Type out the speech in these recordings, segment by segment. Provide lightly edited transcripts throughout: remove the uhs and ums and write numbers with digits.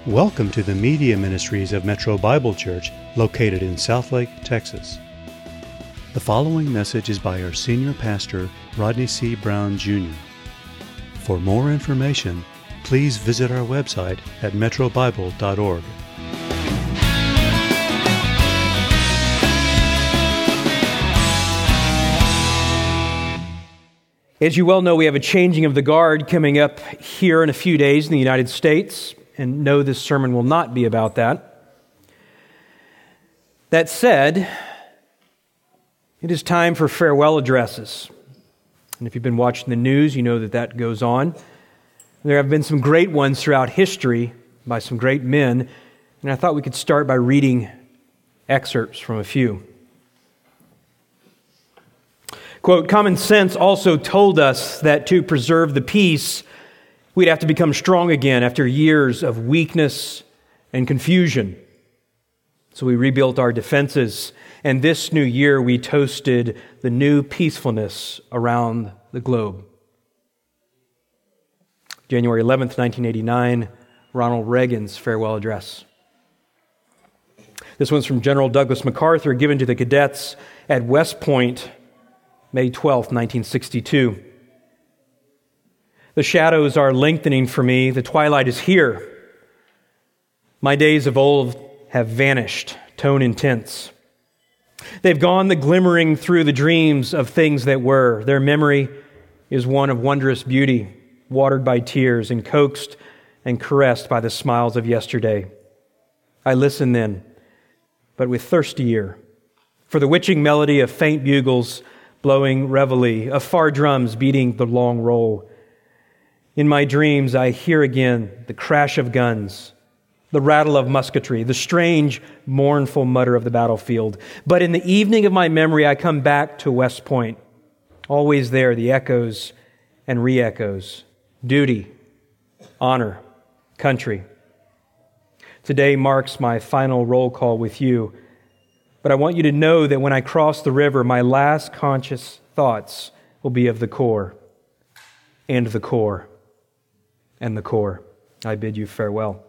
Welcome to the Media Ministries of Metro Bible Church, located in Southlake, Texas. The following message is by our senior pastor, Rodney C. Brown, Jr. For more information, please visit our website at metrobible.org. As you well know, we have a changing of the guard coming up here in a few days in the United States, and no, this sermon will not be about that. That said, it is time for farewell addresses. And if you've been watching the news, you know that goes on. There have been some great ones throughout history by some great men, and I thought we could start by reading excerpts from a few. Quote, "Common sense also told us that to preserve the peace, we'd have to become strong again after years of weakness and confusion. So we rebuilt our defenses, and this new year we toasted the new peacefulness around the globe." January 11th, 1989, Ronald Reagan's farewell address. This one's from General Douglas MacArthur, given to the cadets at West Point, May 12th, 1962. "The shadows are lengthening for me. The twilight is here. My days of old have vanished, tone intense. They've gone the glimmering through the dreams of things that were. Their memory is one of wondrous beauty, watered by tears and coaxed and caressed by the smiles of yesterday. I listen then, but with thirsty ear, for the witching melody of faint bugles blowing reveille, of far drums beating the long roll. In my dreams, I hear again the crash of guns, the rattle of musketry, the strange, mournful mutter of the battlefield. But in the evening of my memory, I come back to West Point. Always there, the echoes and re-echoes. Duty, honor, country. Today marks my final roll call with you. But I want you to know that when I cross the river, my last conscious thoughts will be of the Corps, and the Corps, and the Corps. I bid you farewell."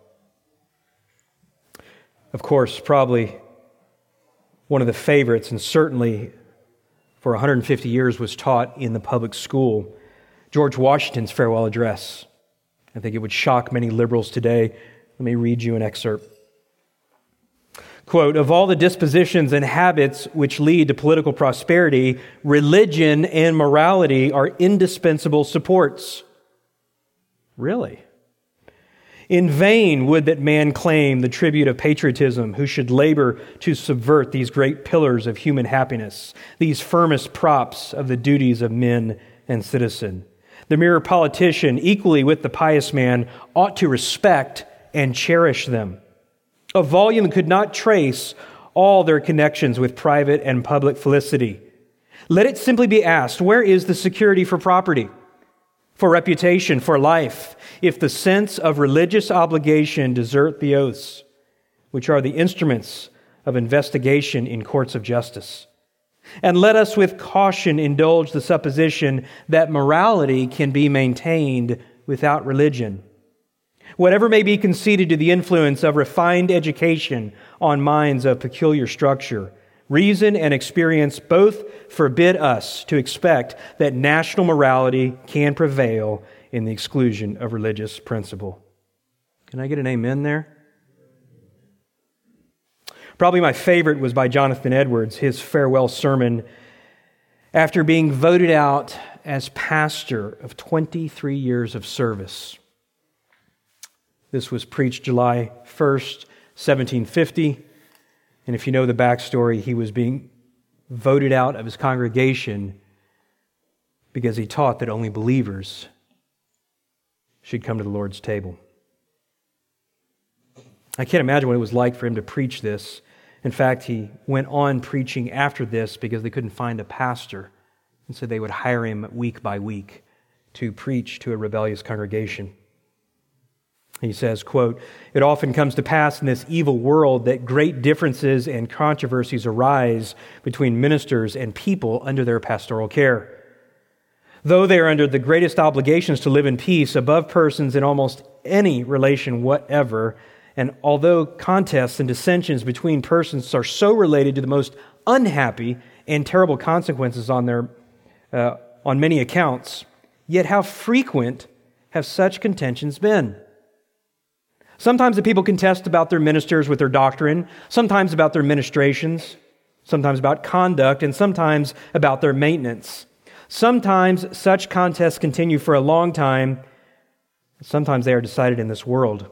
Of course, probably one of the favorites, and certainly for 150 years was taught in the public school, George Washington's farewell address. I think it would shock many liberals today. Let me read you an excerpt. Quote, "Of all the dispositions and habits which lead to political prosperity, religion and morality are indispensable supports." Really? "In vain would that man claim the tribute of patriotism who should labor to subvert these great pillars of human happiness, these firmest props of the duties of men and citizen. The mere politician, equally with the pious man, ought to respect and cherish them. A volume could not trace all their connections with private and public felicity. Let it simply be asked, where is the security for property, for reputation, for life, if the sense of religious obligation desert the oaths, which are the instruments of investigation in courts of justice? And let us with caution indulge the supposition that morality can be maintained without religion. Whatever may be conceded to the influence of refined education on minds of peculiar structure, reason and experience both forbid us to expect that national morality can prevail in the exclusion of religious principle." Can I get an amen there? Probably my favorite was by Jonathan Edwards, his farewell sermon after being voted out as pastor of 23 years of service. This was preached July 1st, 1750. And if you know the backstory, he was being voted out of his congregation because he taught that only believers should come to the Lord's table. I can't imagine what it was like for him to preach this. In fact, he went on preaching after this because they couldn't find a pastor. And so they would hire him week by week to preach to a rebellious congregation. He says, quote, "It often comes to pass in this evil world that great differences and controversies arise between ministers and people under their pastoral care. Though they are under the greatest obligations to live in peace above persons in almost any relation whatever, And although contests and dissensions between persons are so related to the most unhappy and terrible consequences on many accounts, yet how frequent have such contentions been? Sometimes the people contest about their ministers with their doctrine, sometimes about their ministrations, sometimes about conduct, and sometimes about their maintenance. Sometimes such contests continue for a long time. Sometimes they are decided in this world.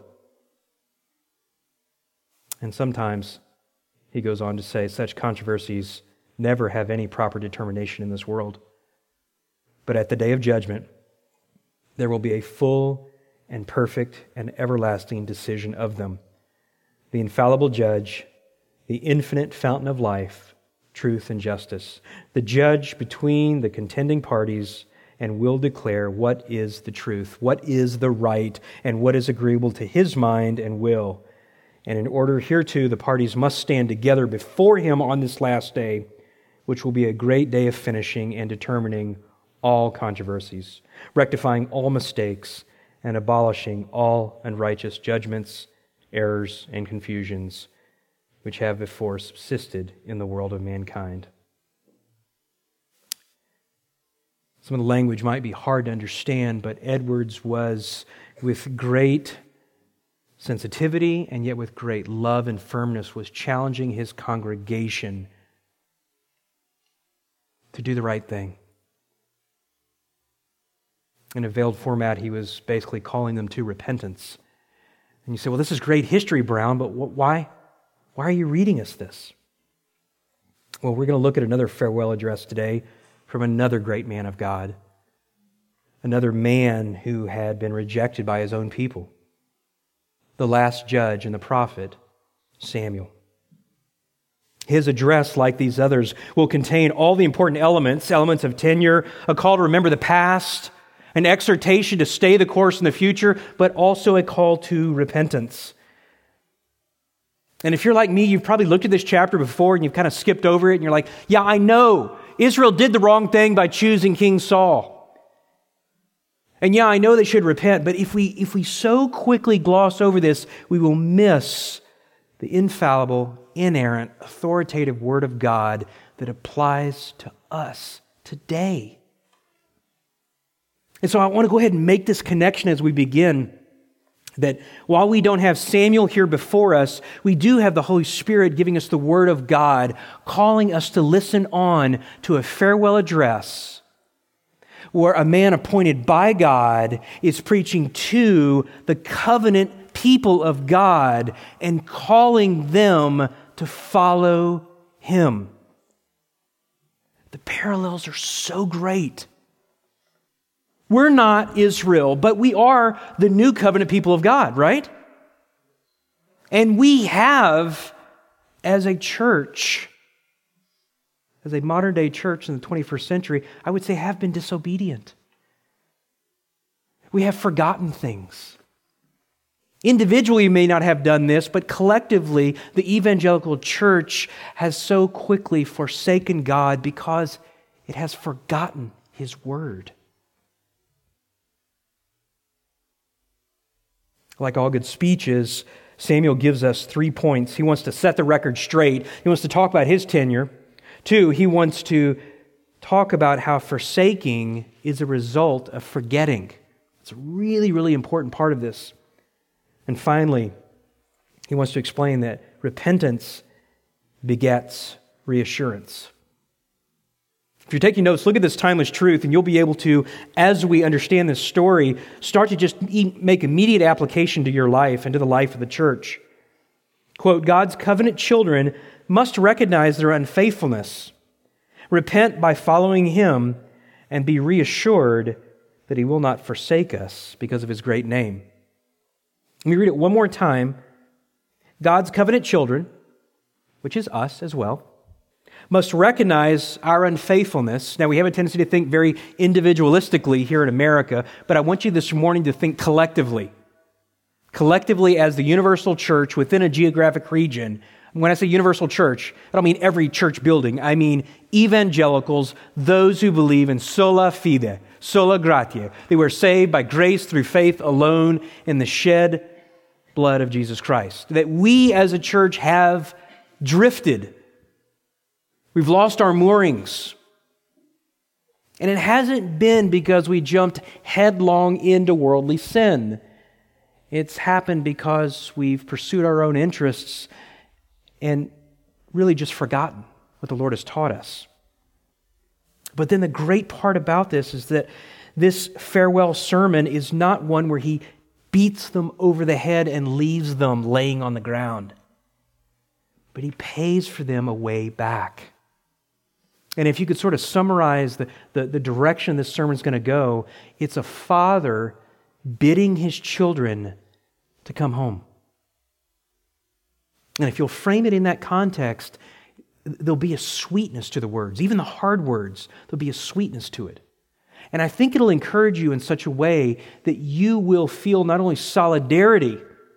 And sometimes, he goes on to say, such controversies never have any proper determination in this world. But at the day of judgment, there will be a full and perfect and everlasting decision of them. The infallible judge, the infinite fountain of life, truth and justice, the judge between the contending parties, and will declare what is the truth, what is the right, and what is agreeable to his mind and will. And in order hereto, the parties must stand together before him on this last day, which will be a great day of finishing and determining all controversies, rectifying all mistakes, and abolishing all unrighteous judgments, errors, and confusions which have before subsisted in the world of mankind. Some of the language might be hard to understand, but Edwards was, with great sensitivity and yet with great love and firmness, was challenging his congregation to do the right thing. In a veiled format, he was basically calling them to repentance. And you say, well, this is great history, Brown, but why are you reading us this? Well, we're going to look at another farewell address today from another great man of God, another man who had been rejected by his own people, the last judge and the prophet, Samuel. His address, like these others, will contain all the important elements of tenure, a call to remember the past, an exhortation to stay the course in the future, but also a call to repentance. And if you're like me, you've probably looked at this chapter before and you've kind of skipped over it and you're like, yeah, I know Israel did the wrong thing by choosing King Saul. And yeah, I know they should repent, but if we so quickly gloss over this, we will miss the infallible, inerrant, authoritative Word of God that applies to us today. And so I want to go ahead and make this connection as we begin, that while we don't have Samuel here before us, we do have the Holy Spirit giving us the Word of God, calling us to listen on to a farewell address where a man appointed by God is preaching to the covenant people of God and calling them to follow him. The parallels are so great. We're not Israel, but we are the new covenant people of God, right? And we have, as a church, as a modern day church in the 21st century, I would say have been disobedient. We have forgotten things. Individually, we may not have done this, but collectively, the evangelical church has so quickly forsaken God because it has forgotten His Word. Like all good speeches, Samuel gives us 3 points. He wants to set the record straight. He wants to talk about his tenure. 2, he wants to talk about how forsaking is a result of forgetting. It's a really, really important part of this. And finally, he wants to explain that repentance begets reassurance. If you're taking notes, look at this timeless truth, and you'll be able to, as we understand this story, start to just make immediate application to your life and to the life of the church. Quote, God's covenant children must recognize their unfaithfulness, repent by following Him, and be reassured that He will not forsake us because of His great name. Let me read it one more time. God's covenant children, which is us as well, must recognize our unfaithfulness. Now, we have a tendency to think very individualistically here in America, but I want you this morning to think collectively. Collectively as the universal church within a geographic region. When I say universal church, I don't mean every church building. I mean evangelicals, those who believe in sola fide, sola gratia. They were saved by grace through faith alone in the shed blood of Jesus Christ. That we as a church have drifted. We've lost our moorings. And it hasn't been because we jumped headlong into worldly sin. It's happened because we've pursued our own interests and really just forgotten what the Lord has taught us. But then the great part about this is that this farewell sermon is not one where he beats them over the head and leaves them laying on the ground. But he pays for them a way back. And if you could sort of summarize the direction this sermon's going to go, it's a father bidding his children to come home. And if you'll frame it in that context, there'll be a sweetness to the words. Even the hard words, there'll be a sweetness to it. And I think it'll encourage you in such a way that you will feel not only solidarity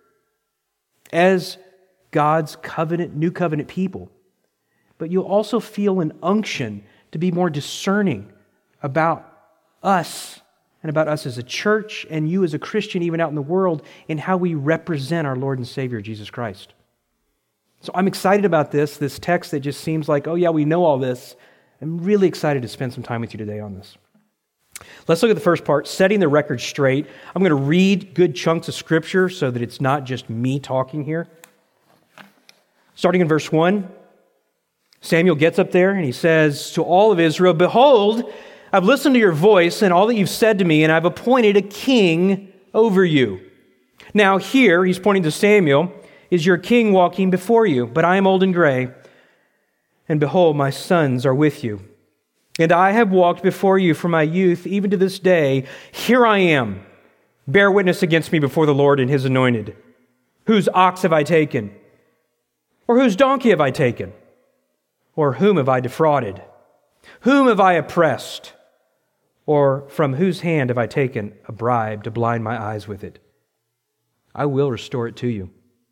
as God's covenant, new covenant people, but you'll also feel an unction to be more discerning about us and about us as a church and you as a Christian even out in the world in how we represent our Lord and Savior, Jesus Christ. So I'm excited about this text that just seems like, oh yeah, we know all this. I'm really excited to spend some time with you today on this. Let's look at the first part, setting the record straight. I'm going to read good chunks of Scripture so that it's not just me talking here. Starting in verse 1, Samuel gets up there and he says to all of Israel, "Behold, I've listened to your voice and all that you've said to me, and I've appointed a king over you. Now here," he's pointing to Samuel, "is your king walking before you, but I am old and gray, and behold, my sons are with you. And I have walked before you from my youth, even to this day. Here I am. Bear witness against me before the Lord and his anointed. Whose ox have I taken? Or whose donkey have I taken? Or whom have I defrauded? Whom have I oppressed? Or from whose hand have I taken a bribe to blind my eyes with it? I will restore it to you."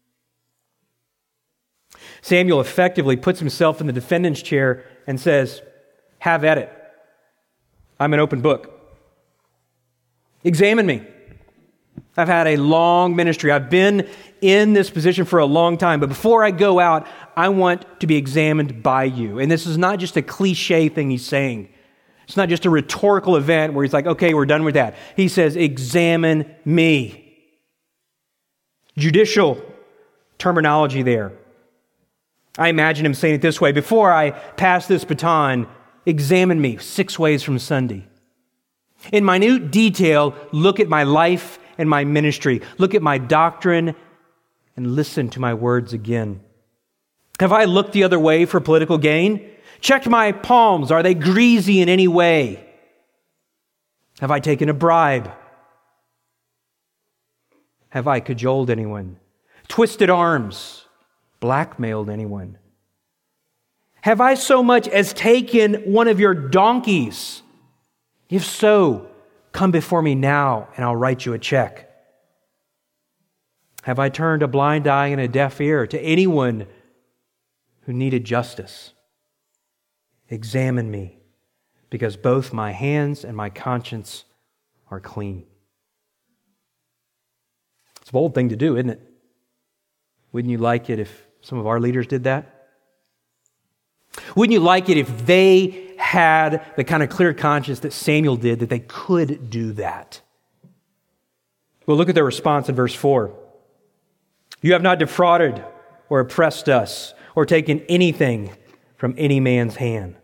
Samuel effectively puts himself in the defendant's chair and says, "Have at it. I'm an open book. Examine me. I've had a long ministry. I've been in this position for a long time. But before I go out, I want to be examined by you." And this is not just a cliche thing he's saying. It's not just a rhetorical event where he's like, okay, we're done with that. He says, examine me. Judicial terminology there. I imagine him saying it this way: before I pass this baton, examine me 6 ways from Sunday. In minute detail, look at my life and my ministry. Look at my doctrine and listen to my words again. Have I looked the other way for political gain? Checked my palms. Are they greasy in any way? Have I taken a bribe? Have I cajoled anyone? Twisted arms? Blackmailed anyone? Have I so much as taken one of your donkeys? If so, come before me now and I'll write you a check. Have I turned a blind eye and a deaf ear to anyone who needed justice? Examine me, because both my hands and my conscience are clean. It's a bold thing to do, isn't it? Wouldn't you like it if some of our leaders did that? Wouldn't you like it if they had the kind of clear conscience that Samuel did, that they could do that? Well, look at their response in verse 4. "You have not defrauded or oppressed us or taken anything from any man's hand."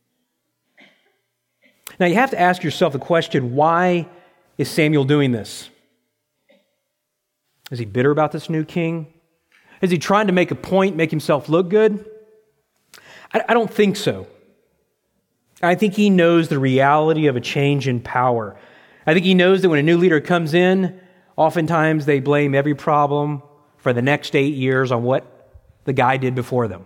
Now you have to ask yourself the question, why is Samuel doing this? Is he bitter about this new king? Is he trying to make a point, make himself look good? I don't think so. I think he knows the reality of a change in power. I think he knows that when a new leader comes in, oftentimes they blame every problem for the next 8 years on what the guy did before them.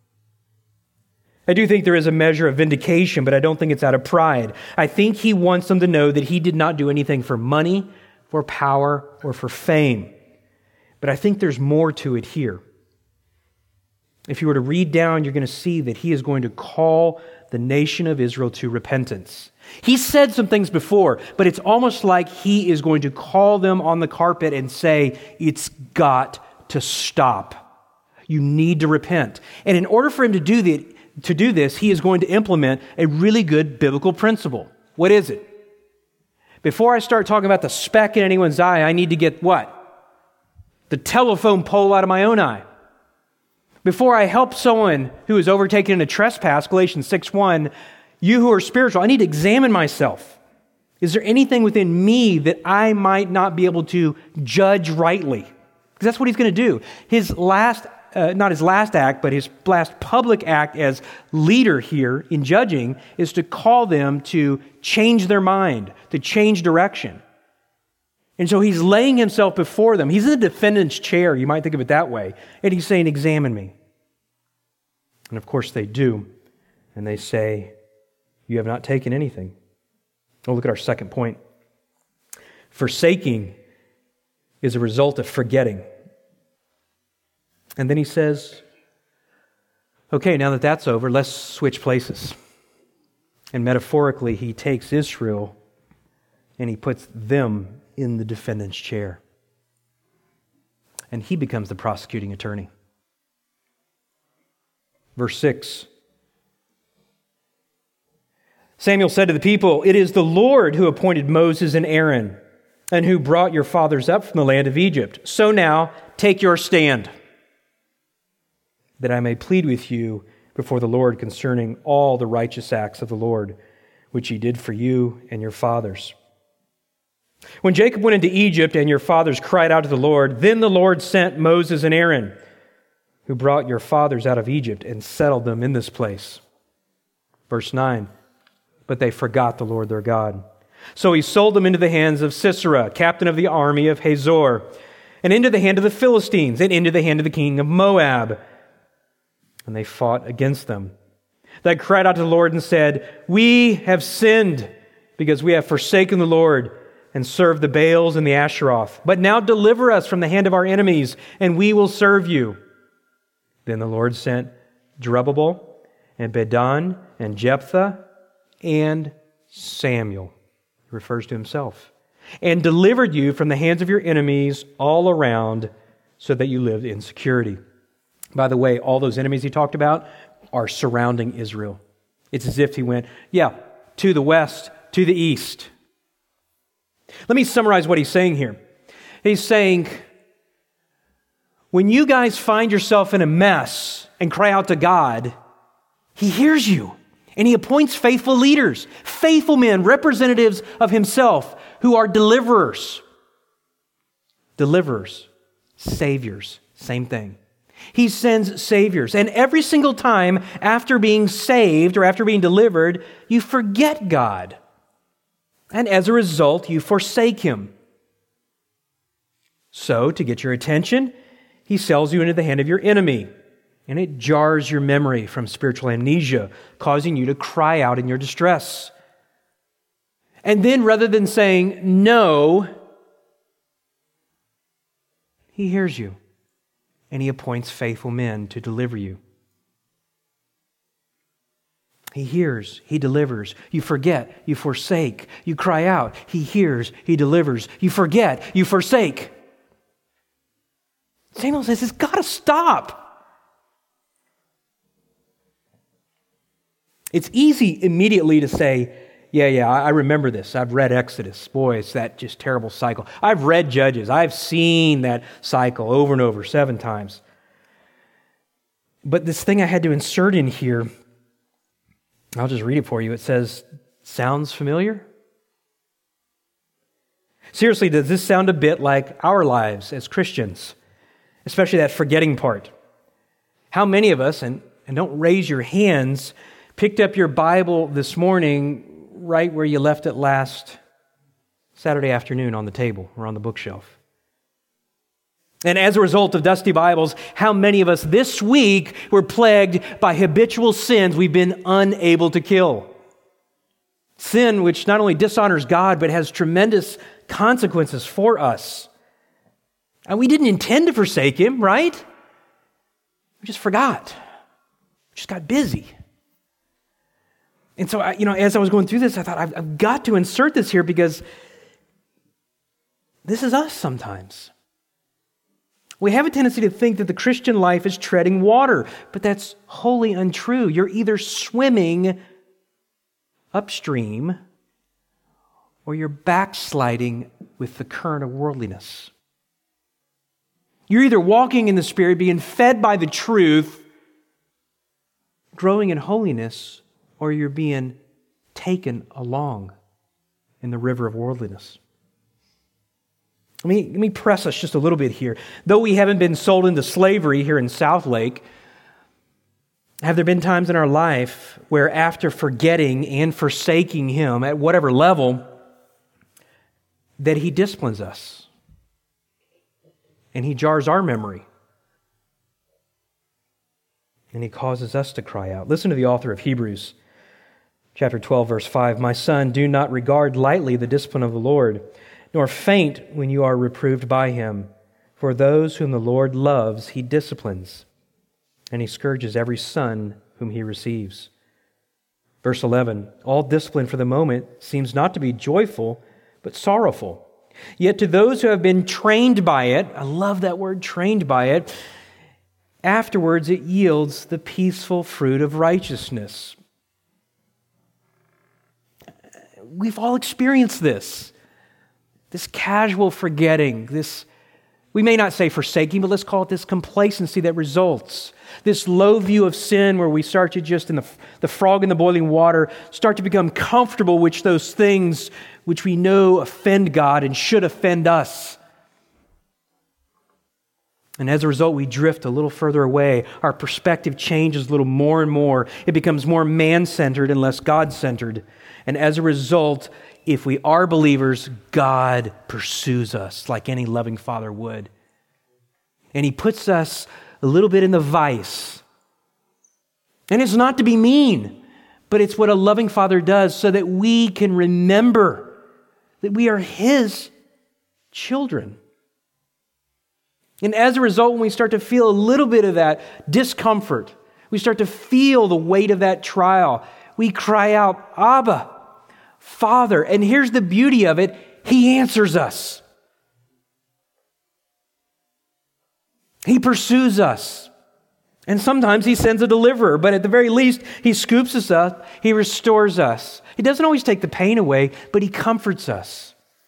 I do think there is a measure of vindication, but I don't think it's out of pride. I think he wants them to know that he did not do anything for money, for power, or for fame. But I think there's more to it here. If you were to read down, you're going to see that he is going to call the nation of Israel to repentance. He said some things before, but it's almost like he is going to call them on the carpet and say, it's got to stop. You need to repent. And in order for him to do this, he is going to implement a really good biblical principle. What is it? Before I start talking about the speck in anyone's eye, I need to get what? The telephone pole out of my own eye. Before I help someone who is overtaken in a trespass, Galatians 6:1, you who are spiritual, I need to examine myself. Is there anything within me that I might not be able to judge rightly? Because that's what he's going to do. His last, not his last act, but his last public act as leader here in judging is to call them to change their mind, to change direction. And so he's laying himself before them. He's in the defendant's chair, you might think of it that way. And he's saying, examine me. And of course they do. And they say, you have not taken anything. Oh, look at our second point. Forsaking is a result of forgetting. And then he says, okay, now that that's over, let's switch places. And metaphorically, he takes Israel and he puts them in the defendant's chair. And he becomes the prosecuting attorney. Verse 6. Samuel said to the people, it is the Lord who appointed Moses and Aaron, and who brought your fathers up from the land of Egypt. So now, take your stand, that I may plead with you before the Lord concerning all the righteous acts of the Lord, which he did for you and your fathers. When Jacob went into Egypt and your fathers cried out to the Lord, then the Lord sent Moses and Aaron, who brought your fathers out of Egypt and settled them in this place. Verse 9, but they forgot the Lord their God. So he sold them into the hands of Sisera, captain of the army of Hazor, and into the hand of the Philistines, and into the hand of the king of Moab. And they fought against them. They cried out to the Lord and said, we have sinned because we have forsaken the Lord and served the Baals and the Asheroth. But now deliver us from the hand of our enemies, and we will serve you. Then the Lord sent Zerubbabel and Bedan and Jephthah and Samuel, he refers to himself, and delivered you from the hands of your enemies all around so that you lived in security. By the way, all those enemies he talked about are surrounding Israel. It's as if he went, to the west, to the east. Let me summarize what he's saying here. He's saying, when you guys find yourself in a mess and cry out to God, he hears you. And he appoints faithful leaders, faithful men, representatives of himself, who are deliverers. Deliverers, saviors, same thing. He sends saviors. And every single time after being saved or after being delivered, you forget God. And as a result, you forsake him. So, to get your attention, he sells you into the hand of your enemy. And it jars your memory from spiritual amnesia, causing you to cry out in your distress. And then rather than saying no, he hears you. And he appoints faithful men to deliver you. He hears, he delivers. You forget, you forsake. You cry out, he hears, he delivers. You forget, you forsake. Samuel says, it's got to stop. It's easy immediately to say, I remember this. I've read Exodus. Boy, it's that just terrible cycle. I've read Judges. I've seen that cycle over and over 7 times. But this thing I had to insert in here, I'll just read it for you. It says, sounds familiar? Seriously, does this sound a bit like our lives as Christians? Especially that forgetting part. How many of us, and don't raise your hands, picked up your Bible this morning right where you left it last Saturday afternoon on the table or on the bookshelf? And as a result of dusty Bibles, how many of us this week were plagued by habitual sins we've been unable to kill? Sin which not only dishonors God, but has tremendous consequences for us. And we didn't intend to forsake him, right? We just forgot. We just got busy. And so, as I was going through this, I thought, I've got to insert this here because this is us sometimes. We have a tendency to think that the Christian life is treading water, but that's wholly untrue. You're either swimming upstream or you're backsliding with the current of worldliness. You're either walking in the Spirit, being fed by the truth, growing in holiness, or you're being taken along in the river of worldliness. Let me press us just a little bit here. Though we haven't been sold into slavery here in Southlake, have there been times in our life where after forgetting and forsaking Him at whatever level, that He disciplines us and He jars our memory and He causes us to cry out? Listen to the author of Hebrews chapter 12, verse 5. My son, do not regard lightly the discipline of the Lord, nor faint when you are reproved by Him. For those whom the Lord loves, He disciplines, and He scourges every son whom He receives. Verse 11, all discipline for the moment seems not to be joyful, but sorrowful. Yet to those who have been trained by it, I love that word, trained by it, afterwards it yields the peaceful fruit of righteousness. We've all experienced this casual forgetting, we may not say forsaking, but let's call it this complacency that results. This low view of sin where we start to just, in the frog in the boiling water, start to become comfortable with those things which we know offend God and should offend us. And as a result, we drift a little further away. Our perspective changes a little more and more. It becomes more man-centered and less God-centered. And as a result, if we are believers, God pursues us like any loving Father would. And He puts us a little bit in the vice. And it's not to be mean, but it's what a loving Father does so that we can remember that we are His children. And as a result, when we start to feel a little bit of that discomfort, we start to feel the weight of that trial, we cry out, Abba, Father. And here's the beauty of it, He answers us. He pursues us. And sometimes He sends a deliverer, but at the very least, He scoops us up, He restores us. He doesn't always take the pain away, but He comforts us.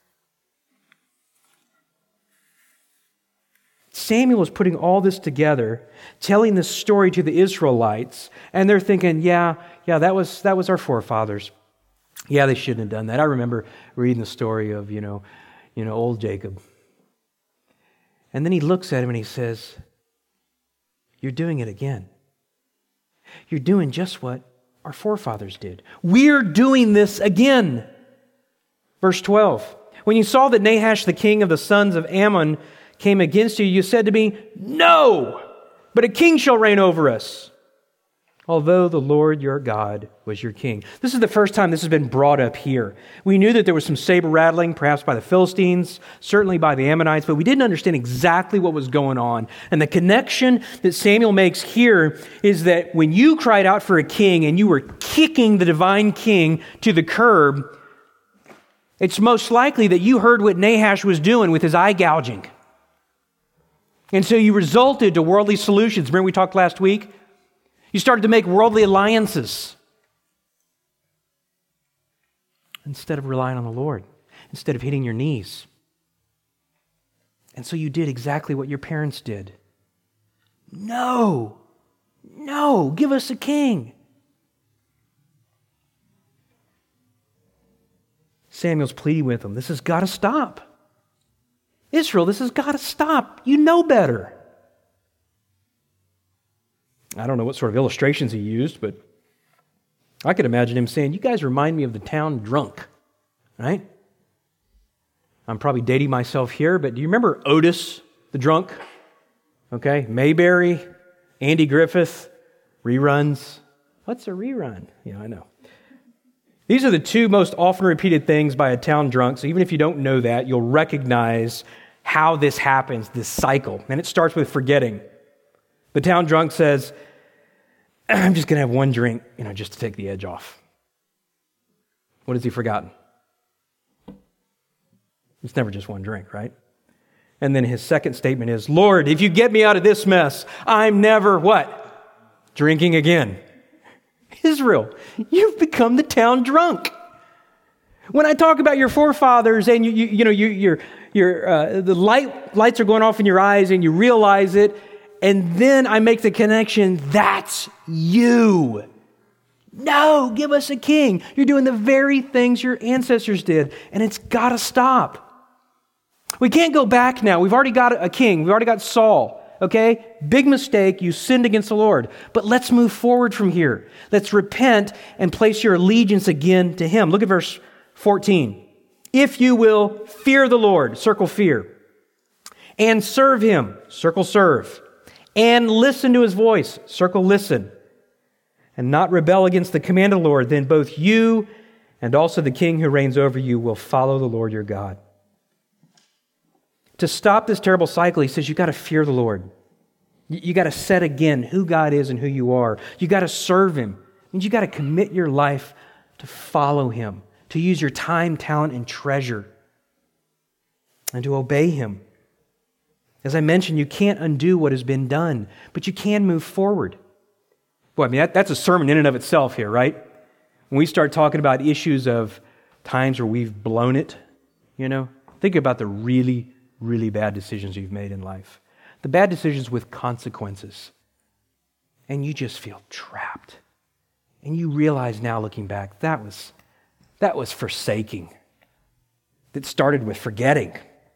Samuel is putting all this together, telling this story to the Israelites, and they're thinking, yeah, that was our forefathers. Yeah, they shouldn't have done that. I remember reading the story of, old Jacob. And then he looks at him and he says, you're doing it again. You're doing just what our forefathers did. We're doing this again. Verse 12, when you saw that Nahash, the king of the sons of Ammon, came against you, you said to me, no, but a king shall reign over us, although the Lord your God was your king. This is the first time this has been brought up here. We knew that there was some saber rattling, perhaps by the Philistines, certainly by the Ammonites, but we didn't understand exactly what was going on. And the connection that Samuel makes here is that when you cried out for a king and you were kicking the divine king to the curb, it's most likely that you heard what Nahash was doing with his eye gouging. And so you resulted to worldly solutions. Remember we talked last week? You started to make worldly alliances instead of relying on the Lord, instead of hitting your knees. And so you did exactly what your parents did. No, give us a king. Samuel's pleading with them. This has got to stop. Israel, this has got to stop. You know better. I don't know what sort of illustrations he used, but I could imagine him saying, you guys remind me of the town drunk, right? I'm probably dating myself here, but do you remember Otis the drunk? Okay, Mayberry, Andy Griffith, reruns. What's a rerun? Yeah, I know. These are the two most often repeated things by a town drunk, so even if you don't know that, you'll recognize how this happens, this cycle. And it starts with forgetting. The town drunk says, I'm just going to have one drink, just to take the edge off. What has he forgotten? It's never just one drink, right? And then his second statement is, Lord, if you get me out of this mess, I'm never what? Drinking again. Israel, you've become the town drunk. When I talk about your forefathers and the lights are going off in your eyes and you realize it, and then I make the connection, that's you. No, give us a king. You're doing the very things your ancestors did, and it's got to stop. We can't go back now. We've already got a king. We've already got Saul. Okay? Big mistake. You sinned against the Lord. But let's move forward from here. Let's repent and place your allegiance again to Him. Look at verse 14. If you will fear the Lord, circle fear, and serve Him, circle serve, and listen to His voice, circle listen, and not rebel against the command of the Lord, then both you and also the king who reigns over you will follow the Lord your God. To stop this terrible cycle, he says, you got to fear the Lord. You got to set again who God is and who you are. You got to serve Him. It means you got to commit your life to follow Him, to use your time, talent, and treasure, and to obey Him. As I mentioned, you can't undo what has been done, but you can move forward. Boy, I mean, that's a sermon in and of itself here, right? When we start talking about issues of times where we've blown it, think about the really, really bad decisions you've made in life. The bad decisions with consequences. And you just feel trapped. And you realize now, looking back, that was forsaking. That started with forgetting.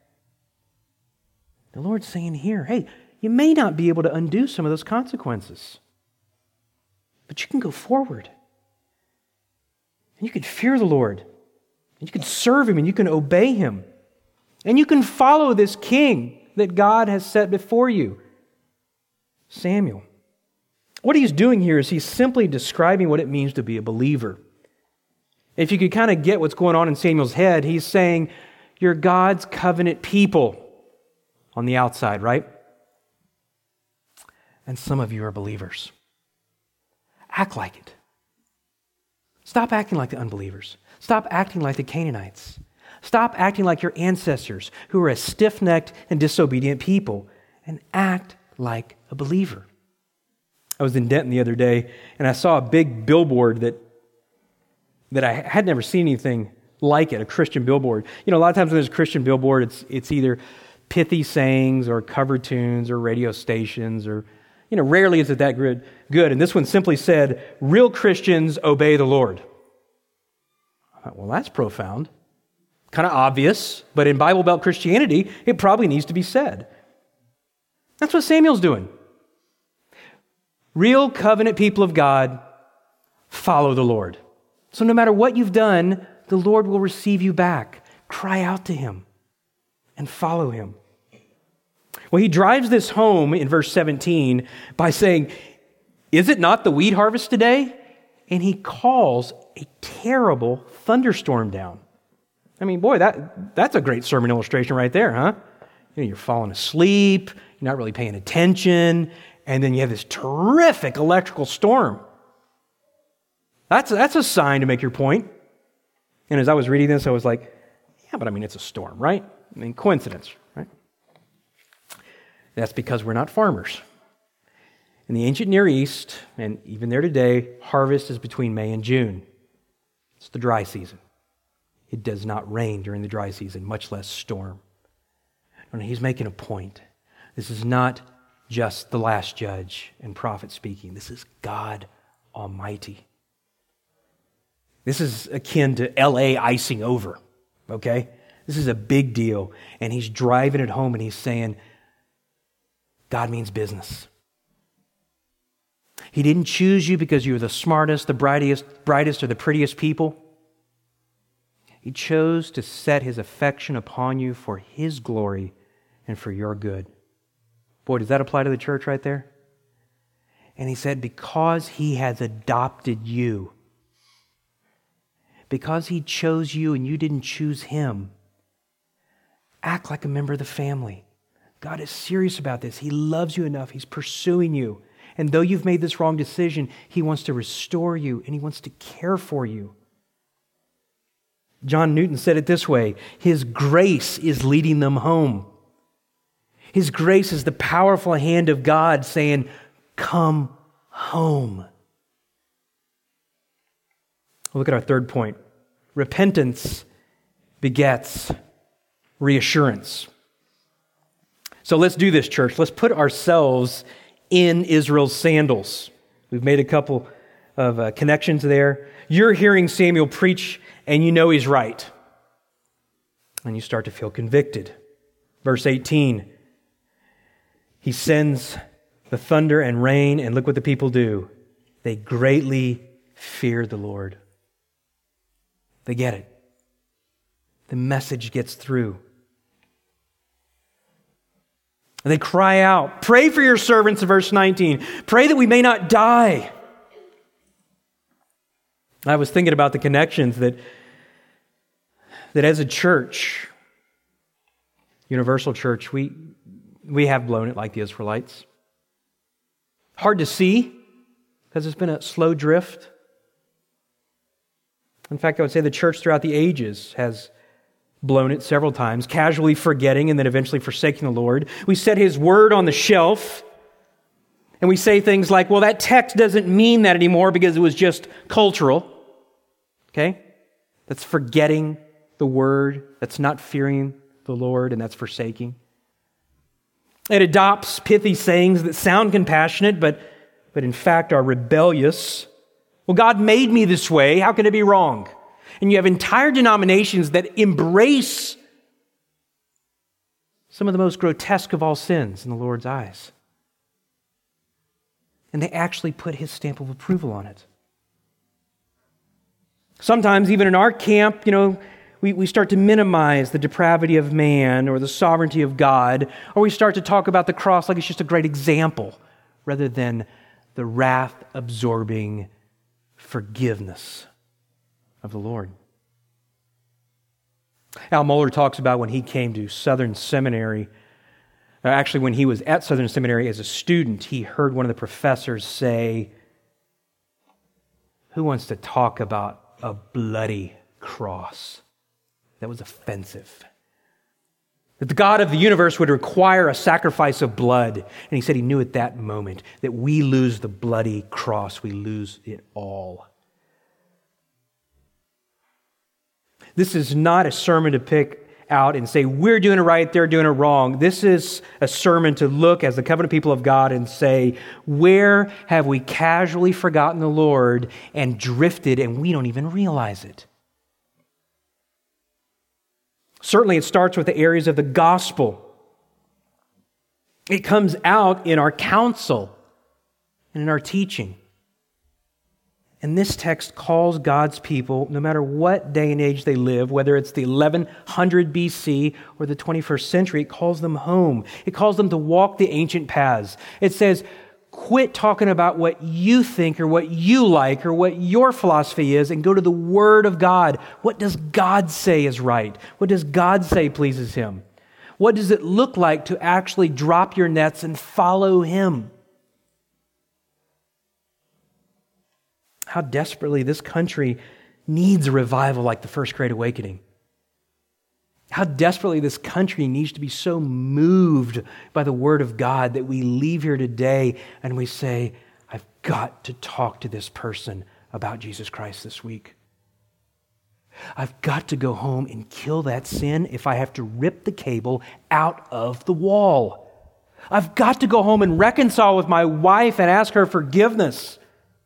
The Lord's saying here, hey, you may not be able to undo some of those consequences, but you can go forward. And you can fear the Lord. And you can serve Him and you can obey Him. And you can follow this king that God has set before you, Samuel. What he's doing here is he's simply describing what it means to be a believer. If you could kind of get what's going on in Samuel's head, he's saying, you're God's covenant people on the outside, right? And some of you are believers. Act like it. Stop acting like the unbelievers. Stop acting like the Canaanites. Stop acting like your ancestors who were a stiff-necked and disobedient people, and act like a believer. I was in Denton the other day, and I saw a big billboard that I had never seen anything like it, a Christian billboard. A lot of times when there's a Christian billboard, it's either pithy sayings or cover tunes or radio stations or, rarely is it that good. And this one simply said, real Christians obey the Lord. I thought, well, that's profound. Kind of obvious, but in Bible Belt Christianity, it probably needs to be said. That's what Samuel's doing. Real covenant people of God follow the Lord. So no matter what you've done, the Lord will receive you back. Cry out to Him and follow Him. Well, he drives this home in verse 17 by saying, is it not the wheat harvest today? And he calls a terrible thunderstorm down. I mean, boy, that's a great sermon illustration right there, huh? You're falling asleep, you're not really paying attention, and then you have this terrific electrical storm. That's a sign to make your point. And as I was reading this, I was like, yeah, but I mean, it's a storm, right? I mean, coincidence, right? That's because we're not farmers. In the ancient Near East, and even there today, harvest is between May and June. It's the dry season. It does not rain during the dry season, much less storm. And he's making a point. This is not just the last judge and prophet speaking. This is God Almighty. This is akin to LA icing over, okay? This is a big deal. And he's driving it home and he's saying, God means business. He didn't choose you because you were the smartest, the brightest, or the prettiest people. He chose to set His affection upon you for His glory and for your good. Boy, does that apply to the church right there? And He said, because He has adopted you, because He chose you and you didn't choose Him, act like a member of the family. God is serious about this. He loves you enough. He's pursuing you. And though you've made this wrong decision, He wants to restore you and He wants to care for you. John Newton said it this way: His grace is leading them home. His grace is the powerful hand of God saying, come home. Look at our third point. Repentance begets reassurance. So let's do this, church. Let's put ourselves in Israel's sandals. We've made a couple of connections there. You're hearing Samuel preach, and you know he's right. And you start to feel convicted. Verse 18, he sends the thunder and rain, and look what the people do. They greatly feared the Lord. They get it. The message gets through. And they cry out, pray for your servants, in verse 19. Pray that we may not die. I was thinking about the connections that as a church, Universal Church, we have blown it like the Israelites. Hard to see because it's been a slow drift. In fact, I would say the church throughout the ages has blown it several times, casually forgetting and then eventually forsaking the Lord. We set His word on the shelf and we say things like, well, that text doesn't mean that anymore because it was just cultural. Okay? That's forgetting the word. That's not fearing the Lord, and that's forsaking. It adopts pithy sayings that sound compassionate, but in fact are rebellious. Well, God made me this way. How can it be wrong? And you have entire denominations that embrace some of the most grotesque of all sins in the Lord's eyes. And they actually put His stamp of approval on it. Sometimes, even in our camp, we start to minimize the depravity of man or the sovereignty of God, or we start to talk about the cross like it's just a great example rather than the wrath-absorbing forgiveness of the Lord. Al Mohler talks about when he came to Southern Seminary. Actually, when he was at Southern Seminary as a student, he heard one of the professors say, "Who wants to talk about a bloody cross?" That was offensive. That the God of the universe would require a sacrifice of blood. And he said he knew at that moment that we lose the bloody cross, we lose it all. This is not a sermon to pick out and say, we're doing it right, they're doing it wrong. This is a sermon to look as the covenant people of God and say, where have we casually forgotten the Lord and drifted and we don't even realize it? Certainly it starts with the areas of the gospel. It comes out in our counsel and in our teaching. And this text calls God's people, no matter what day and age they live, whether it's the 1100 BC or the 21st century, it calls them home. It calls them to walk the ancient paths. It says, quit talking about what you think or what you like or what your philosophy is and go to the Word of God. What does God say is right? What does God say pleases Him? What does it look like to actually drop your nets and follow Him? How desperately this country needs a revival like the First Great Awakening. How desperately this country needs to be so moved by the Word of God that we leave here today and we say, I've got to talk to this person about Jesus Christ this week. I've got to go home and kill that sin if I have to rip the cable out of the wall. I've got to go home and reconcile with my wife and ask her forgiveness.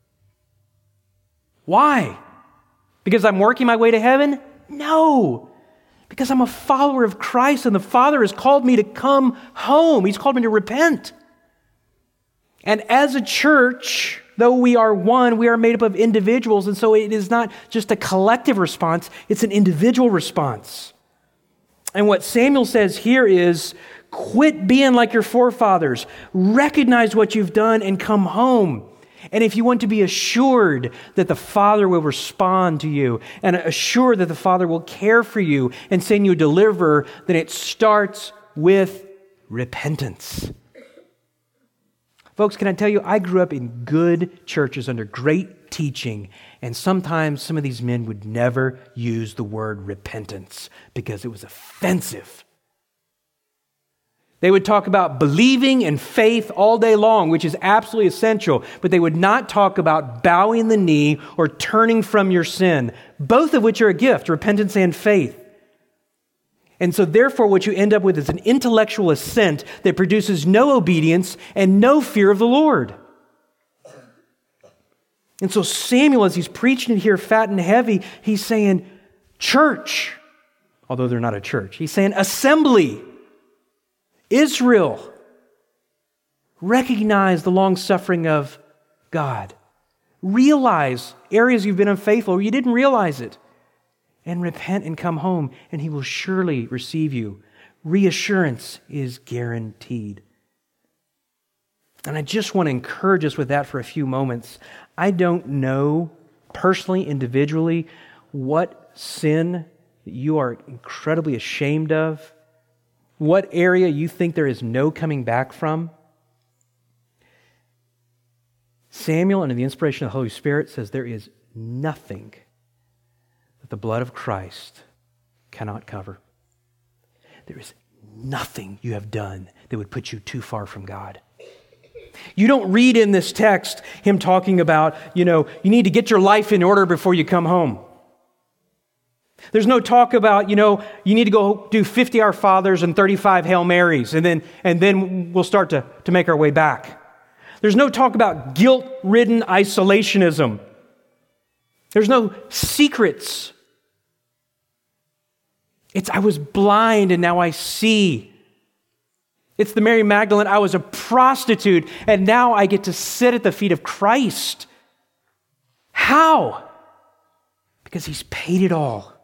Why? Because I'm working my way to heaven? No. Because I'm a follower of Christ and the Father has called me to come home. He's called me to repent. And as a church, though we are one, we are made up of individuals, and so it is not just a collective response, it's an individual response. And what Samuel says here is, quit being like your forefathers. Recognize what you've done and come home. And if you want to be assured that the Father will respond to you and assured that the Father will care for you and send you a deliverer, then it starts with repentance. Folks, can I tell you, I grew up in good churches under great teaching. And sometimes some of these men would never use the word repentance because it was offensive. They would talk about believing and faith all day long, which is absolutely essential, but they would not talk about bowing the knee or turning from your sin, both of which are a gift, repentance and faith. And so therefore what you end up with is an intellectual assent that produces no obedience and no fear of the Lord. And so Samuel, as he's preaching it here fat and heavy, he's saying, church, although they're not a church. He's saying, assembly, Israel, recognize the long-suffering of God. Realize areas you've been unfaithful or you didn't realize it. And repent and come home, and He will surely receive you. Reassurance is guaranteed. And I just want to encourage us with that for a few moments. I don't know personally, individually, what sin that you are incredibly ashamed of, what area you think there is no coming back from. Samuel, under the inspiration of the Holy Spirit, says there is nothing that the blood of Christ cannot cover. There is nothing you have done that would put you too far from God. You don't read in this text him talking about, you need to get your life in order before you come home. There's no talk about, you need to go do 50 Our Fathers and 35 Hail Marys, and then we'll start to make our way back. There's no talk about guilt-ridden isolationism. There's no secrets. It's, I was blind and now I see. It's the Mary Magdalene, I was a prostitute and now I get to sit at the feet of Christ. How? Because He's paid it all.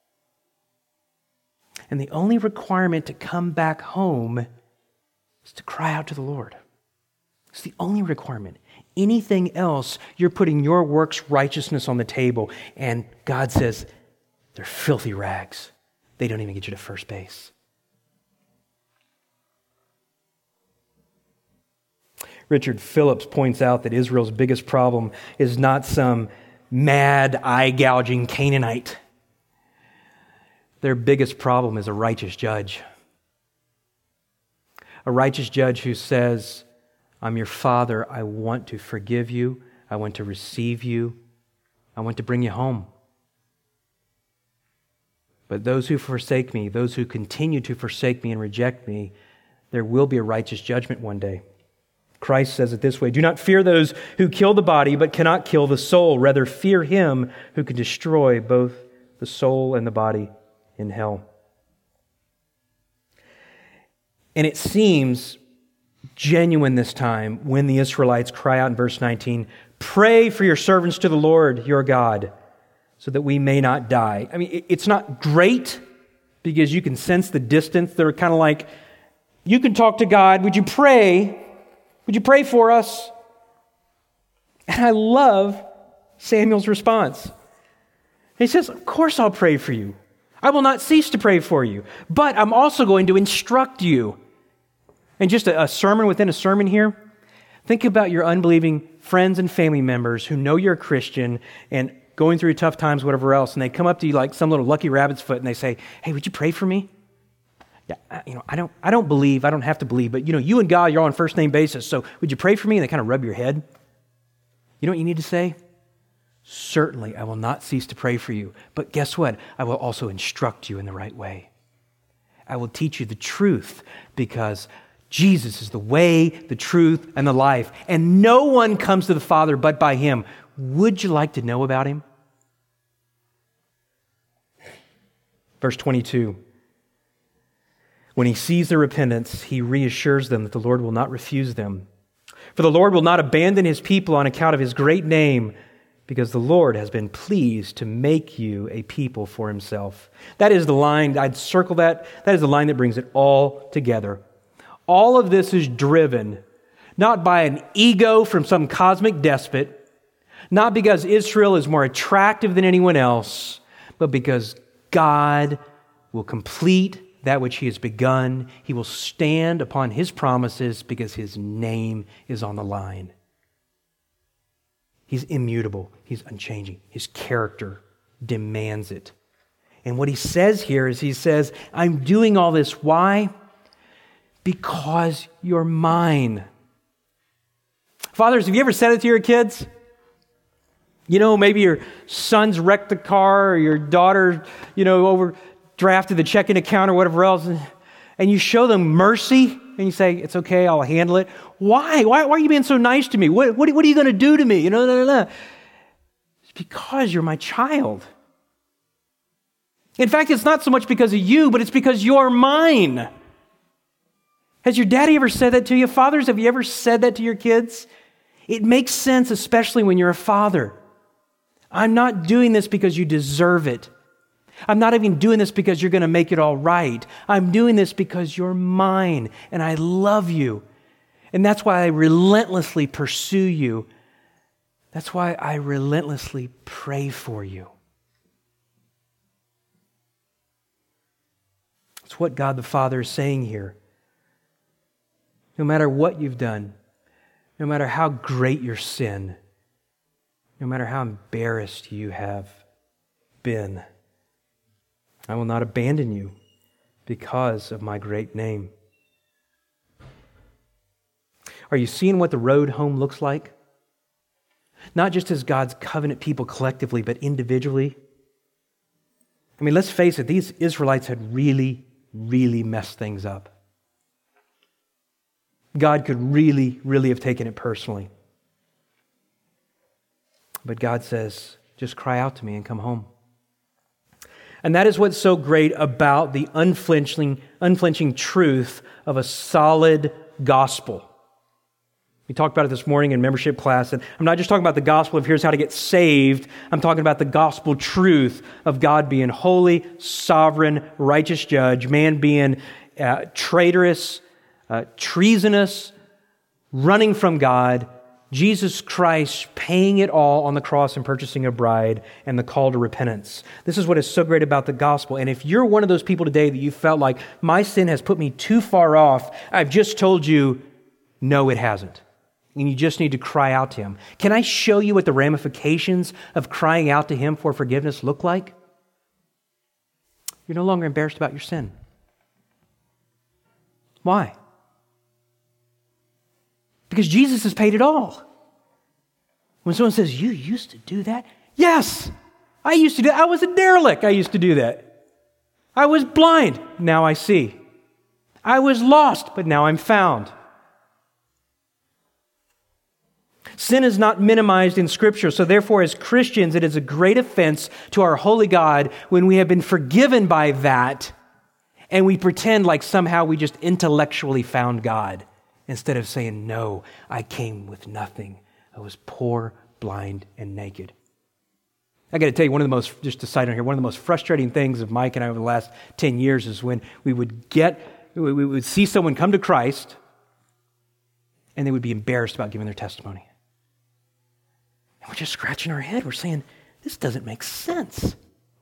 And the only requirement to come back home is to cry out to the Lord. It's the only requirement. Anything else, you're putting your works righteousness on the table. And God says, they're filthy rags. They don't even get you to first base. Richard Phillips points out that Israel's biggest problem is not some mad, eye-gouging Canaanite. Their biggest problem is a righteous judge. A righteous judge who says, I'm your Father, I want to forgive you, I want to receive you, I want to bring you home. But those who forsake me, those who continue to forsake me and reject me, there will be a righteous judgment one day. Christ says it this way, do not fear those who kill the body but cannot kill the soul. Rather, fear Him who can destroy both the soul and the body in hell. And it seems genuine this time when the Israelites cry out in verse 19, pray for your servants to the Lord your God so that we may not die. I mean, it's not great because you can sense the distance. They're kind of like, you can talk to God. Would you pray? Would you pray for us? And I love Samuel's response. He says, of course I'll pray for you. I will not cease to pray for you, but I'm also going to instruct you. And just a sermon within a sermon here. Think about your unbelieving friends and family members who know you're a Christian and going through tough times, whatever else, and they come up to you like some little lucky rabbit's foot and they say, hey, would you pray for me? Yeah, I don't believe, I don't have to believe, but you and God, you're on first name basis, so would you pray for me? And they kind of rub your head. You know what you need to say? Certainly, I will not cease to pray for you. But guess what? I will also instruct you in the right way. I will teach you the truth because Jesus is the way, the truth, and the life. And no one comes to the Father but by Him. Would you like to know about Him? Verse 22. When He sees their repentance, He reassures them that the Lord will not refuse them. For the Lord will not abandon His people on account of His great name, because the Lord has been pleased to make you a people for Himself. That is the line, I'd circle that. That is the line that brings it all together. All of this is driven not by an ego from some cosmic despot, not because Israel is more attractive than anyone else, but because God will complete that which He has begun. He will stand upon His promises because His name is on the line. He's immutable. He's unchanging. His character demands it. And what he says here is he says, I'm doing all this. Why? Because you're mine. Fathers, have you ever said it to your kids? You know, maybe your son's wrecked the car or your daughter, overdrafted the checking account or whatever else. And you show them mercy and you say, it's okay, I'll handle it. Why? Why are you being so nice to me? What are you going to do to me? It's because you're my child. In fact, it's not so much because of you, but it's because you're mine. Has your daddy ever said that to you? Fathers, have you ever said that to your kids? It makes sense, especially when you're a father. I'm not doing this because you deserve it. I'm not even doing this because you're going to make it all right. I'm doing this because you're mine and I love you. And that's why I relentlessly pursue you. That's why I relentlessly pray for you. It's what God the Father is saying here. No matter what you've done, no matter how great your sin, no matter how embarrassed you have been, I will not abandon you because of my great name. Are you seeing what the road home looks like? Not just as God's covenant people collectively, but individually. I mean, let's face it, these Israelites had really messed things up. God could really have taken it personally. But God says, just cry out to me and come home. And that is what's so great about the unflinching truth of a solid gospel. We talked about it this morning in membership class, and I'm not just talking about the gospel of here's how to get saved. I'm talking about the gospel truth of God being holy, sovereign, righteous judge, man being traitorous, treasonous, running from God, Jesus Christ paying it all on the cross and purchasing a bride, and the call to repentance. This is what is so great about the gospel. And if you're one of those people today that you felt like, my sin has put me too far off, I've just told you, no, it hasn't. And you just need to cry out to Him. Can I show you what the ramifications of crying out to Him for forgiveness look like? You're no longer embarrassed about your sin. Why? Because Jesus has paid it all. When someone says, you used to do that? Yes, I used to do that. I was a derelict. I used to do that. I was blind. Now I see. I was lost, but now I'm found. Sin is not minimized in Scripture, so therefore as Christians, it is a great offense to our holy God when we have been forgiven by that and we pretend like somehow we just intellectually found God instead of saying, no, I came with nothing. I was poor, blind, and naked. I got to tell you, just to side on here, one of the most frustrating things of Mike and I over the last 10 years is when we would see someone come to Christ and they would be embarrassed about giving their testimony. And we're just scratching our head. We're saying, this doesn't make sense.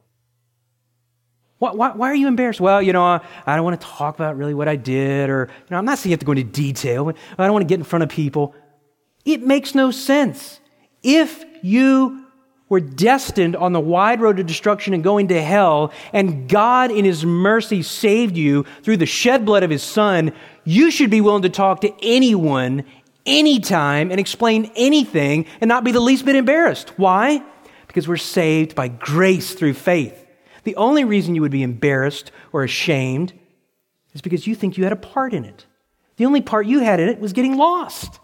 Why are you embarrassed? Well, I don't want to talk about really what I did, or I'm not saying you have to go into detail, but I don't want to get in front of people. It makes no sense. If you were destined on the wide road to destruction and going to hell, and God in His mercy saved you through the shed blood of His Son, you should be willing to talk to anyone, anytime, and explain anything and not be the least bit embarrassed. Why? Because we're saved by grace through faith. The only reason you would be embarrassed or ashamed is because you think you had a part in it. The only part you had in it was getting lost.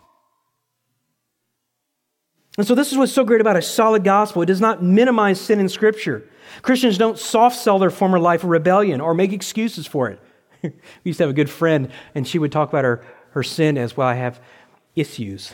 And so this is what's so great about a solid gospel. It does not minimize sin in Scripture. Christians don't soft sell their former life of rebellion or make excuses for it. We used to have a good friend, and she would talk about her sin as, well, I have issues.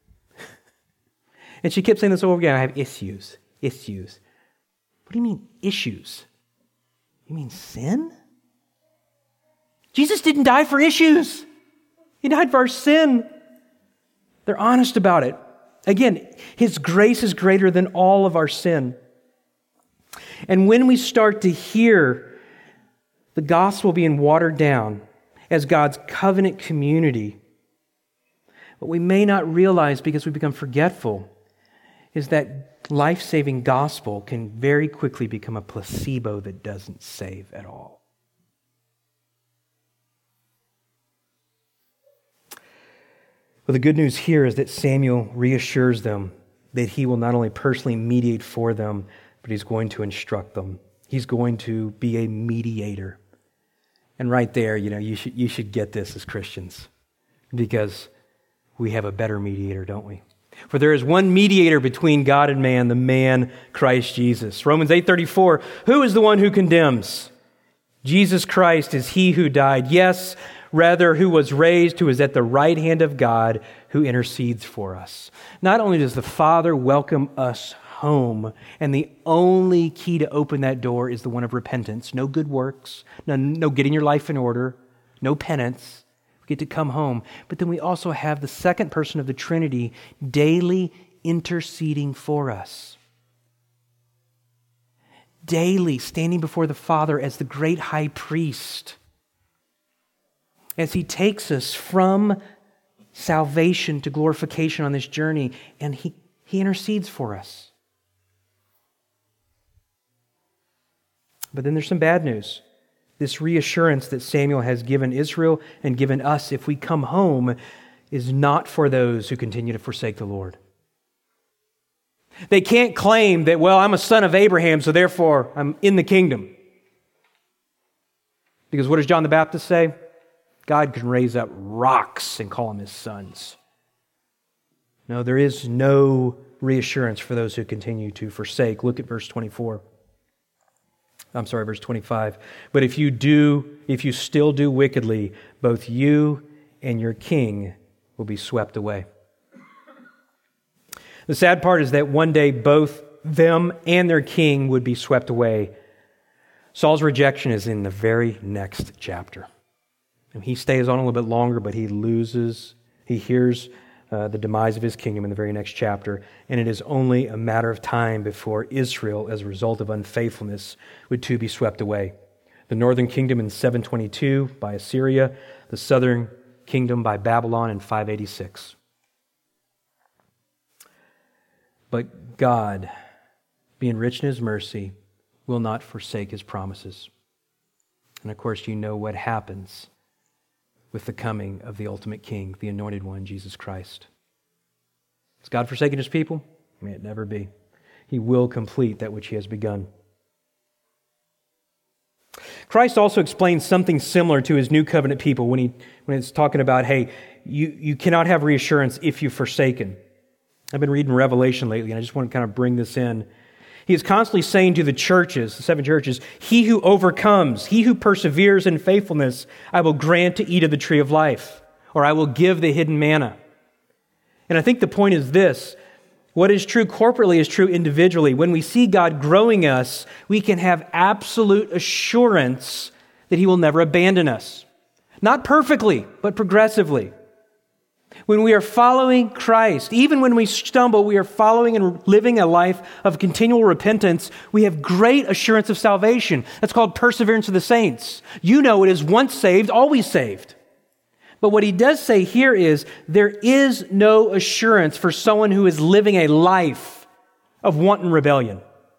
And she kept saying this over again, I have issues. What do you mean, issues? You mean sin? Jesus didn't die for issues. He died for our sin. They're honest about it. Again, His grace is greater than all of our sin. And when we start to hear the gospel being watered down as God's covenant community, what we may not realize because we become forgetful is that life-saving gospel can very quickly become a placebo that doesn't save at all. Well, the good news here is that Samuel reassures them that he will not only personally mediate for them, but he's going to instruct them. He's going to be a mediator. And right there, you should get this as Christians, because we have a better mediator, don't we? For there is one mediator between God and man, the man Christ Jesus. Romans 8:34, who is the one who condemns? Jesus Christ is he who died, yes, rather who was raised, who is at the right hand of God, who intercedes for us. Not only does the Father welcome us home, and the only key to open that door is the one of repentance. No good works, no getting your life in order, no penance. We get to come home. But then we also have the second person of the Trinity daily interceding for us. Daily standing before the Father as the great high priest, as he takes us from salvation to glorification on this journey, and he intercedes for us. But then there's some bad news. This reassurance that Samuel has given Israel and given us if we come home is not for those who continue to forsake the Lord. They can't claim that, well, I'm a son of Abraham, so therefore I'm in the kingdom. Because what does John the Baptist say? God can raise up rocks and call them his sons. No, there is no reassurance for those who continue to forsake. Look at verse 25. But if you still do wickedly, both you and your king will be swept away. The sad part is that one day both them and their king would be swept away. Saul's rejection is in the very next chapter. And he stays on a little bit longer, but he hears the demise of his kingdom in the very next chapter, and it is only a matter of time before Israel, as a result of unfaithfulness, would too be swept away. The northern kingdom in 722 by Assyria, the southern kingdom by Babylon in 586. But God, being rich in his mercy, will not forsake his promises. And of course, you know what happens with the coming of the ultimate king, the anointed one, Jesus Christ. Has God forsaken his people? May it never be. He will complete that which he has begun. Christ also explains something similar to his new covenant people when it's talking about, hey, you cannot have reassurance if you've forsaken. I've been reading Revelation lately, and I just want to kind of bring this in. He is constantly saying to the churches, the seven churches, he who overcomes, he who perseveres in faithfulness, I will grant to eat of the tree of life, or I will give the hidden manna. And I think the point is this: what is true corporately is true individually. When we see God growing us, we can have absolute assurance that he will never abandon us. Not perfectly, but progressively. When we are following Christ, even when we stumble, we are following and living a life of continual repentance. We have great assurance of salvation. That's called perseverance of the saints. You know it is once saved, always saved. But what he does say here is there is no assurance for someone who is living a life of wanton rebellion,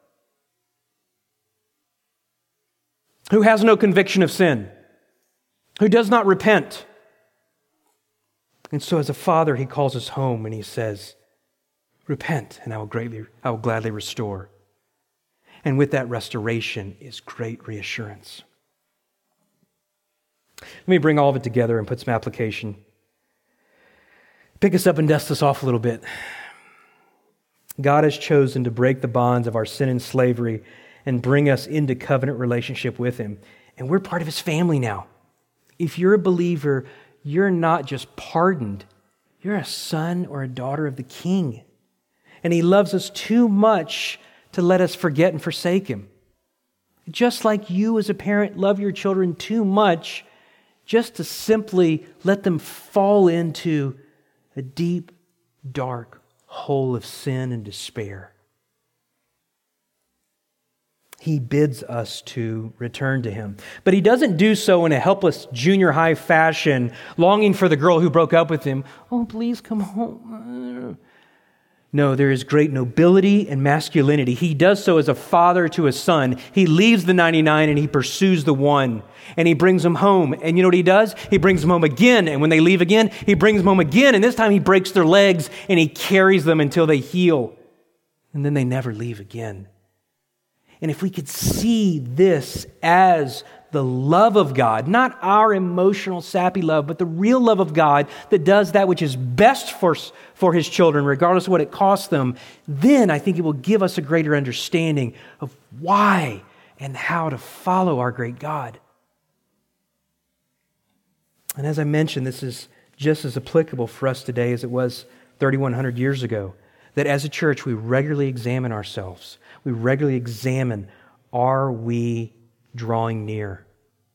who has no conviction of sin, who does not repent. And so as a father, he calls us home and he says, repent and I will gladly restore. And with that restoration is great reassurance. Let me bring all of it together and put some application. Pick us up and dust us off a little bit. God has chosen to break the bonds of our sin and slavery and bring us into covenant relationship with him. And we're part of his family now. If you're a believer, you're not just pardoned. You're a son or a daughter of the King. And he loves us too much to let us forget and forsake him. Just like you as a parent love your children too much just to simply let them fall into a deep, dark hole of sin and despair. He bids us to return to him. But he doesn't do so in a helpless junior high fashion, longing for the girl who broke up with him. Oh, please come home. No, there is great nobility and masculinity. He does so as a father to a son. He leaves the 99 and he pursues the one. And he brings them home. And you know what he does? He brings them home again. And when they leave again, he brings them home again. And this time he breaks their legs and he carries them until they heal. And then they never leave again. And if we could see this as the love of God, not our emotional, sappy love, but the real love of God that does that which is best for His children, regardless of what it costs them, then I think it will give us a greater understanding of why and how to follow our great God. And as I mentioned, this is just as applicable for us today as it was 3,100 years ago, that as a church we regularly examine ourselves. We regularly examine, are we drawing near?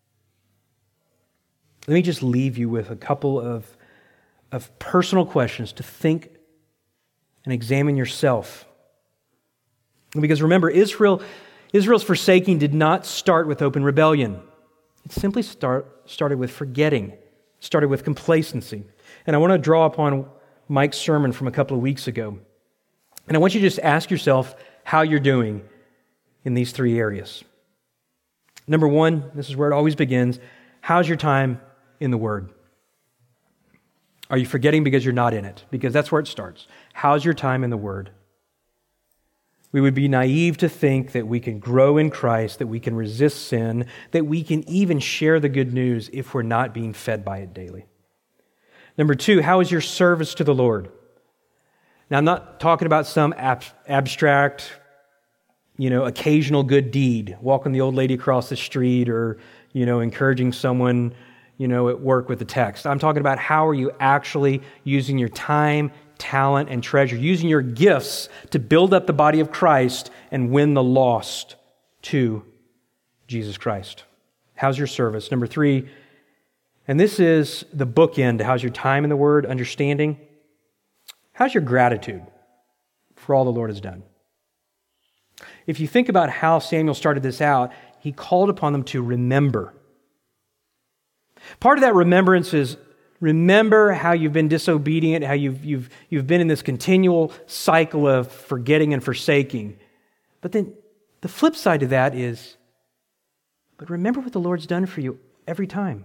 Let me just leave you with a couple of personal questions to think and examine yourself. Because remember, Israel's forsaking did not start with open rebellion. It simply started with forgetting, started with complacency. And I want to draw upon Mike's sermon from a couple of weeks ago. And I want you to just ask yourself how you're doing in these three areas. Number one, this is where it always begins. How's your time in the Word? Are you forgetting because you're not in it? Because that's where it starts. How's your time in the Word? We would be naive to think that we can grow in Christ, that we can resist sin, that we can even share the good news if we're not being fed by it daily. Number two, how is your service to the Lord? Now, I'm not talking about some abstract, occasional good deed, walking the old lady across the street or, encouraging someone, at work with the text. I'm talking about how are you actually using your time, talent, and treasure, using your gifts to build up the body of Christ and win the lost to Jesus Christ. How's your service? Number three, and this is the bookend. How's your time in the Word, understanding? How's your gratitude for all the Lord has done? If you think about how Samuel started this out, he called upon them to remember. Part of that remembrance is remember how you've been disobedient, how you've been in this continual cycle of forgetting and forsaking. But then the flip side to that is, but remember what the Lord's done for you every time.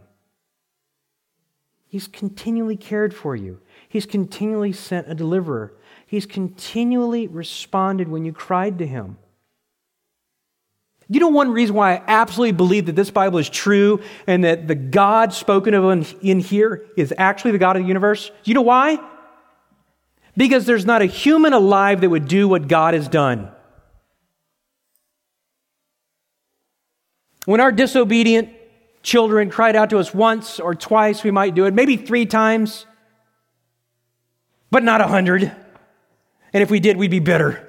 He's continually cared for you. He's continually sent a deliverer. He's continually responded when you cried to Him. You know one reason why I absolutely believe that this Bible is true and that the God spoken of in here is actually the God of the universe? Do you know why? Because there's not a human alive that would do what God has done. When our disobedient children cried out to us once or twice, we might do it, maybe 3 times, but not 100. And if we did, we'd be bitter.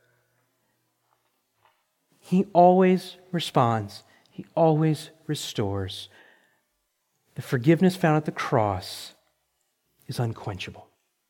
He always responds. He always restores. The forgiveness found at the cross is unquenchable.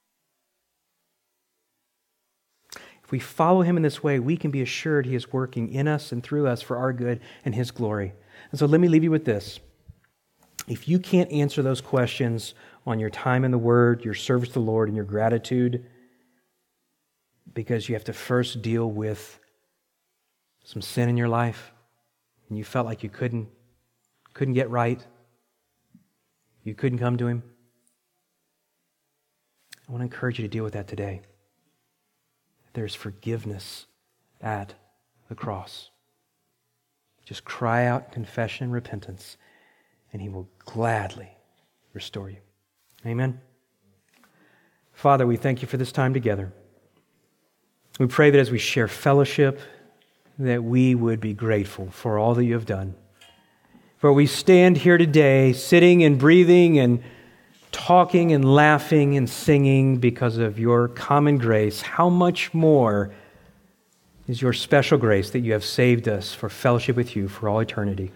If we follow Him in this way, we can be assured He is working in us and through us for our good and His glory. And so let me leave you with this. If you can't answer those questions on your time in the Word, your service to the Lord, and your gratitude, because you have to first deal with some sin in your life, and you felt like you couldn't get right, you couldn't come to Him, I want to encourage you to deal with that today. There's forgiveness at the cross. Just cry out confession and repentance, and He will gladly restore you. Amen. Father, we thank You for this time together. We pray that as we share fellowship, that we would be grateful for all that You have done. For we stand here today, sitting and breathing and talking and laughing and singing because of Your common grace. How much more is Your special grace that You have saved us for fellowship with You for all eternity.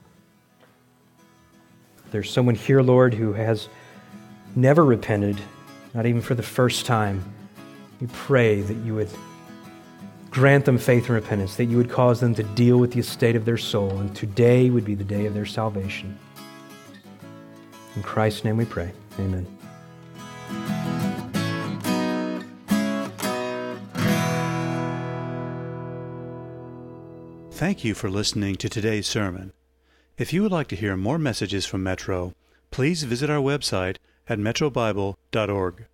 There's someone here, Lord, who has never repented, not even for the first time. We pray that You would grant them faith and repentance, that You would cause them to deal with the estate of their soul, and today would be the day of their salvation. In Christ's name we pray. Amen. Thank you for listening to today's sermon. If you would like to hear more messages from Metro, please visit our website at metrobible.org.